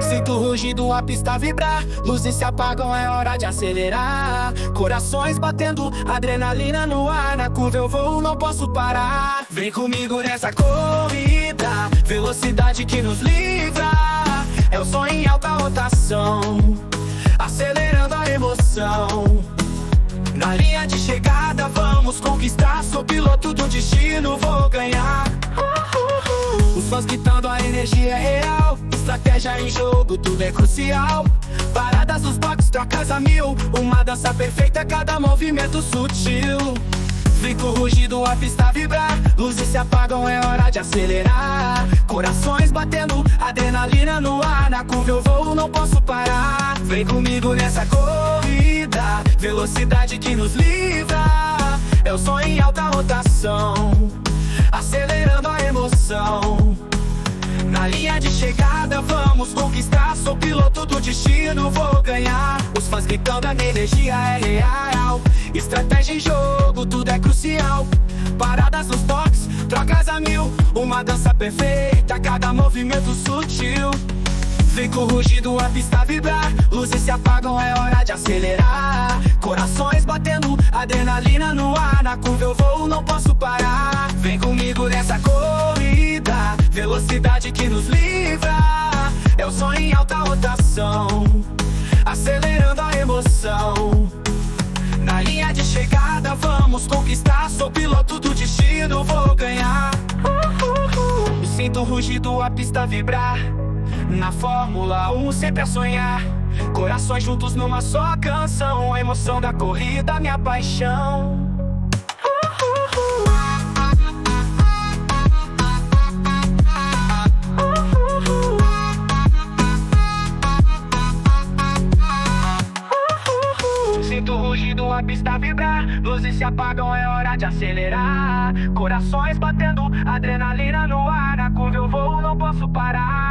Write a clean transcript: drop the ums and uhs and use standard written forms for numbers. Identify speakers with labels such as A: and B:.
A: Sinto o rugido, a pista vibrar, luzes se apagam, é hora de acelerar. Corações batendo, adrenalina no ar, na curva eu vou, não posso parar. Vem comigo nessa corrida, velocidade que nos livra. É o som em alta rotação, acelerando a emoção. Na linha de chegada vamos conquistar, sou piloto do destino, vou ganhar. Os fãs gritando, a energia é real, estratégia em jogo, tudo é crucial. Paradas nos boxes, trocas a mil, uma dança perfeita, cada movimento sutil. Vem com o rugido, a pista vibrar, luzes se apagam, é hora de acelerar. Corações batendo, adrenalina no ar, na curva eu vou, não posso parar. Vem comigo nessa corrida, velocidade que nos livra. É o som em alta rotação, acelerando a emoção. Na linha de chegada vamos conquistar, sou piloto do destino, vou ganhar. Os fãs gritando, a energia é real, estratégia em jogo, tudo é crucial. Paradas nos toques, trocas a mil, uma dança perfeita, cada movimento sutil. Vem com o rugido, a pista vibrar, luzes se apagam, é hora de acelerar. Corações batendo, adrenalina no ar, na curva eu vou, não posso parar. Vem comigo nessa corrida, velocidade que nos livra. É o som em alta rotação, acelerando a emoção. Na linha de chegada vamos conquistar, sou piloto do destino, vou ganhar. Eu sinto o rugido, a pista vibrar, na Fórmula 1 sempre a sonhar. Corações juntos numa só canção, a emoção da corrida, minha paixão. Sinto o rugido, a pista vibrar, luzes se apagam, é hora de acelerar. Corações batendo, adrenalina no ar, na curva eu vou, não posso parar.